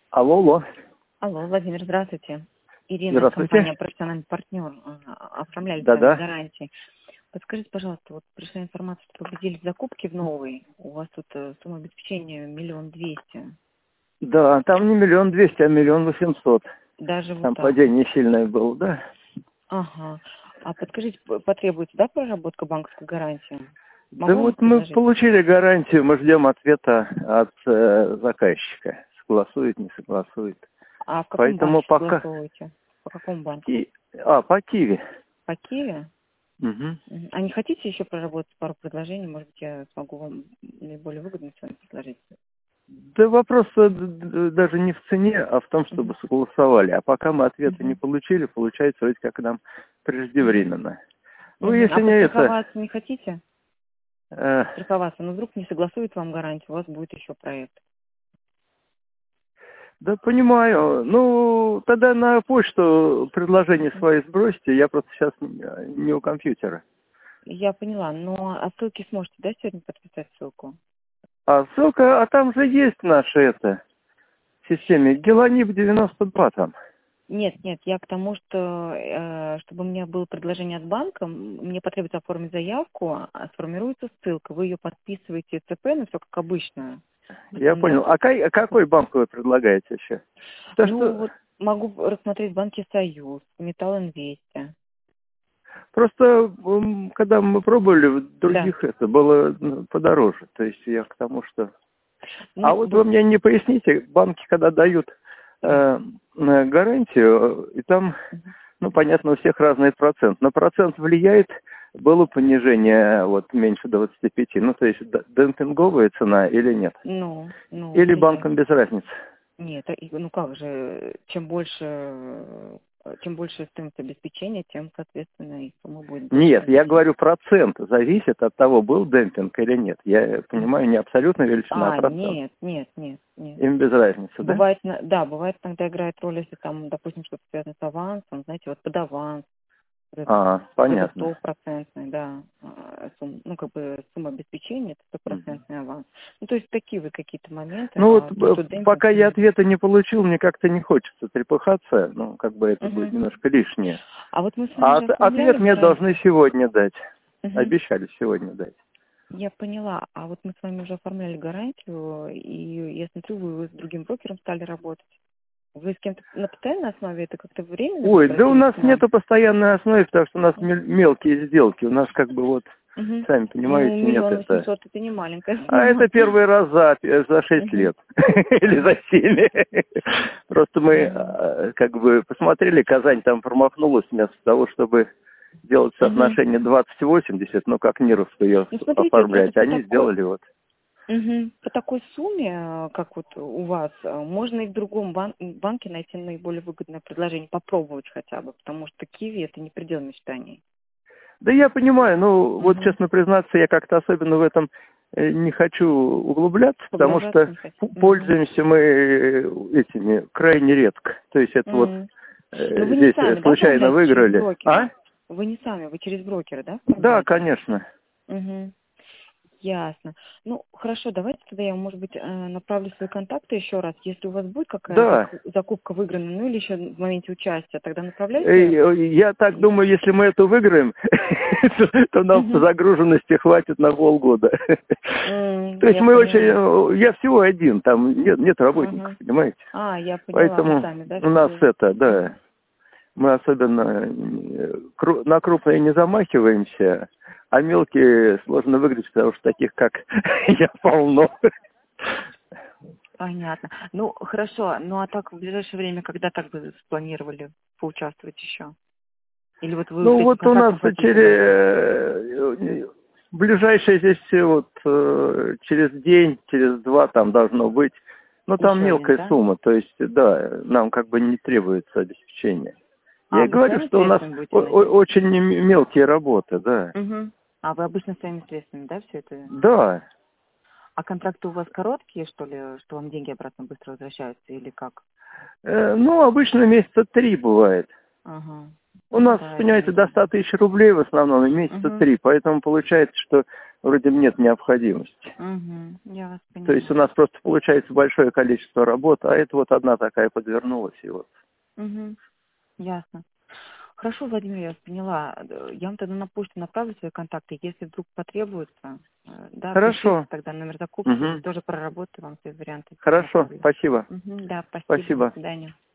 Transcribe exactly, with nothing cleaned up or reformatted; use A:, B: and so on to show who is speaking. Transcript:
A: Алло, алло.
B: Алло, Владимир, здравствуйте. Ирина,
A: Здравствуйте.
B: компания «Профессиональный партнер». а, Оформляли с вами
A: Да-да.
B: гарантии. Подскажите, пожалуйста, вот пришла информация, что победили в закупке в новой. У вас тут э, сумма обеспечения миллион двести.
A: Да, там не миллион двести, а миллион восемьсот.
B: Даже вот
A: Там
B: так вот.
A: падение сильное было, да?
B: Ага. А подскажите, п- потребуется, да, проработка банковской гарантии?
A: Да
B: Могу вам
A: вот мы
B: предложить?
A: получили гарантию, мы ждем ответа от э, заказчика. Согласует, не согласует.
B: А в каком
A: Поэтому
B: банке
A: пока...
B: согласовываете? По какому банку?
A: И... А, по Киеве.
B: По Киеве?
A: Угу.
B: Мгм. А не хотите еще проработать пару предложений? Может быть, я смогу вам наиболее выгодно сегодня предложить?
A: Да вопрос э, д- д- даже не в цене, а в том, чтобы
B: Мгм.
A: согласовали. А пока мы ответа не
B: Мгм.
A: получили, получается вроде как нам
B: Мгм.
A: преждевременно. Ну,
B: Мгм.
A: если
B: А
A: не это...
B: подстраховаться не хотите?
A: э,
B: Страховаться, но вдруг не согласует вам гарантию, у вас будет еще проект.
A: Да понимаю. Ну, тогда на почту предложение
B: Мгм.
A: свои сбросьте. Я просто сейчас не у компьютера.
B: Я поняла, но а ссылки сможете, да, сегодня подписать ссылку?
A: А ссылка, а там же есть наша это в системе. Геланип девяносто два там.
B: Нет, нет, я к тому, что э, чтобы у меня было предложение от банка, м, мне потребуется оформить заявку, а сформируется ссылка, вы ее подписываете ЦП, ну все как обычно.
A: Я понял.
B: М,
A: А, кай- а какой банк вы предлагаете еще? То,
B: Ну
A: что
B: вот могу рассмотреть банки Союз, Металл Инвесте.
A: просто м, когда мы пробовали, в
B: Да.
A: других это было ну, подороже. То есть я к тому, что... А
B: Ну,
A: вот
B: вы...
A: вы мне не поясните, банки, когда дают
B: Да.
A: э, э, гарантию, и там,
B: Мгм.
A: ну, понятно, у всех разный процент. На процент влияет, было понижение вот меньше двадцати пяти, ну, то есть д- демпинговая цена или нет?
B: Ну, ну,
A: Или
B: влияет.
A: банкам без разницы?
B: Нет, а и- ну как же, чем больше, э, чем больше стоимость обеспечения, тем, соответственно, и сумма будет больше
A: Нет, я
B: возрастать.
A: говорю, процент зависит от того, был демпинг или нет. Я понимаю, не абсолютная величина, а
B: А,
A: процент.
B: нет, нет, нет, нет.
A: Им без разницы, да?
B: Бывает, на- да, бывает иногда играет роль, если там, допустим, что-то связано с авансом, знаете, вот под аванс, вот это
A: А,
B: какой-то
A: понятно.
B: стопроцентный, да, а, сумма, ну, как бы сумма обеспечения, это
A: Мгм.
B: стопроцентный аванс. Ну, то есть такие вот какие-то моменты,
A: Ну вот,
B: а то,
A: э,
B: что демпинг,
A: пока я
B: нет.
A: ответа не получил, мне как-то не хочется трепыхаться, ну, как бы это будет
B: Мгм.
A: немножко лишнее.
B: А вот мы с вами
A: А
B: уже
A: от- ответ
B: оформляли
A: мне должны
B: гарантию.
A: сегодня дать.
B: Мгм.
A: Обещали сегодня дать.
B: Я поняла. А вот мы с вами уже оформляли гарантию, и я смотрю, вы с другим брокером стали работать. Вы с кем-то на постоянной основе, это как-то временно вы
A: Ой, да у
B: обратились
A: нас
B: к нам?
A: нету постоянной основы, потому что у нас мел- мелкие сделки. У нас как бы вот,
B: Угу.
A: сами
B: Ну,
A: понимаете, нет
B: миллион
A: это.
B: восемьсот это не маленькая
A: А
B: сумма.
A: это первый раз за, за шесть
B: Угу.
A: лет. Или за семь. Просто мы
B: Угу.
A: э, как бы посмотрели, Казань там промахнулась вместо того, чтобы делать
B: Угу.
A: соотношение двадцать восемьдесят, ну как Мировскую ее
B: Ну, смотрите, просто
A: оформлять.
B: по
A: Они
B: такой,
A: сделали вот.
B: угу. По такой сумме, э, как вот у вас, э, можно и в другом бан- банке найти наиболее выгодное предложение, попробовать хотя бы, потому что Киви это не предел мечтаний.
A: Да я понимаю, ну вот
B: Угу.
A: честно признаться, я как-то особенно в этом э, не хочу углубляться, потому
B: Погружаться
A: что
B: не хотите.
A: п-
B: Угу.
A: пользуемся мы э, этими крайне редко. То есть это вот
B: М. Но
A: э,
B: вы не
A: здесь э,
B: сами, да,
A: случайно
B: оформляете через
A: выиграли. А?
B: брокера? Вы не сами, вы через брокера, да,
A: Да,
B: оформляете?
A: конечно.
B: Угу. Ясно. Ну, хорошо, давайте тогда я, может быть, э, направлю свои контакты еще раз. Если у вас будет какая
A: Да.
B: зак- закупка выиграна, ну или еще в моменте участия, тогда
A: Э,
B: направляйте.
A: Я так думаю, если мы это выиграем, то то нам по
B: Угу.
A: загруженности хватит на полгода. То есть
B: Я
A: мы очень...
B: поняла.
A: э, Я всего один, там нет, нет работников,
B: Угу.
A: понимаете?
B: А, я поняла, вы
A: Поэтому
B: сами, да,
A: у
B: все
A: нас
B: делаете?
A: это, да,
B: Угу.
A: мы особенно э, кру- на крупные не замахиваемся, а мелкие сложно выиграть, потому что таких, как я, полно.
B: Понятно. Ну, хорошо. Ну, а так в ближайшее время, когда так бы спланировали поучаствовать еще? Или вот вы с
A: Ну
B: этим
A: вот у нас
B: контактом хотите дальше?
A: через ближайшее здесь э, вот э, через день, через два там должно быть. Но там
B: Еще один,
A: мелкая
B: да?
A: сумма, то есть, да, нам как бы не требуется обеспечение. Я
B: А,
A: и
B: вы
A: говорю,
B: своими
A: что у нас
B: средствами будете
A: о- о-
B: вносить?
A: очень м- мелкие работы, да.
B: Угу. А вы обычно своими средствами, да, все это?
A: Да.
B: А контракты у вас короткие, что ли, что вам деньги обратно быстро возвращаются или как?
A: Э, ну, обычно месяца три бывает.
B: Ага.
A: У нас,
B: Да,
A: понимаете,
B: и-
A: до ста тысяч рублей в основном, и месяца
B: Мгм.
A: три, поэтому получается, что вроде нет необходимости.
B: Мгм. Я вас
A: То есть у
B: поняла.
A: нас просто получается большое количество работ, а это вот одна такая подвернулась, и вот.
B: Мгм. Ясно. Хорошо, Владимир, я вас поняла. Э, Я вам тогда на почту направлю свои контакты. Если вдруг потребуется, э, да, пишите
A: Хорошо.
B: тогда номер закупки,
A: Мгм.
B: тоже проработаю вам все варианты.
A: Хорошо,
B: направлю.
A: спасибо.
B: Мгм. Да, спасибо. До
A: Спасибо.
B: свидания.